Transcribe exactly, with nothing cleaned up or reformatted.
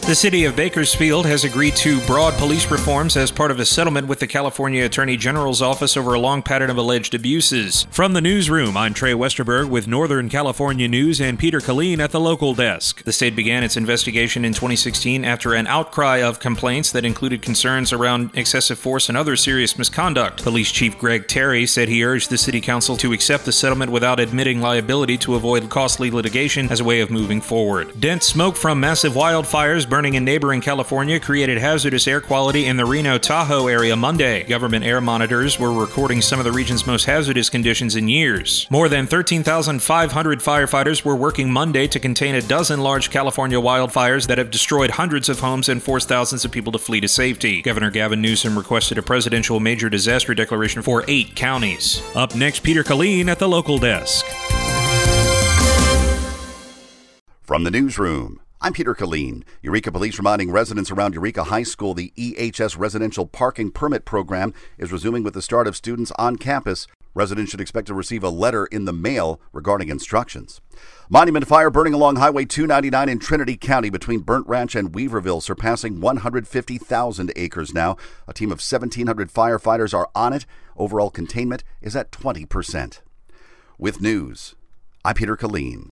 The city of Bakersfield has agreed to broad police reforms as part of a settlement with the California Attorney General's office over a long pattern of alleged abuses. From the newsroom, I'm Trey Westerberg with Northern California News and Peter Killeen at the local desk. The state began its investigation in twenty sixteen after an outcry of complaints that included concerns around excessive force and other serious misconduct. Police Chief Greg Terry said he urged the city council to accept the settlement without admitting liability to avoid costly litigation as a way of moving forward. Dense smoke from massive wildfires burning in neighboring California created hazardous air quality in the Reno-Tahoe area Monday. Government air monitors were recording some of the region's most hazardous conditions in years. More than thirteen thousand five hundred firefighters were working Monday to contain a dozen large California wildfires that have destroyed hundreds of homes and forced thousands of people to flee to safety. Governor Gavin Newsom requested a presidential major disaster declaration for eight counties. Up next, Peter Killeen at the local desk. From the newsroom, I'm Peter Killeen. Eureka Police reminding residents around Eureka High School the E H S Residential Parking Permit Program is resuming with the start of students on campus. Residents should expect to receive a letter in the mail regarding instructions. Monument fire burning along Highway two ninety-nine in Trinity County between Burnt Ranch and Weaverville, surpassing one hundred fifty thousand acres now. A team of seventeen hundred firefighters are on it. Overall containment is at twenty percent. With news, I'm Peter Killeen.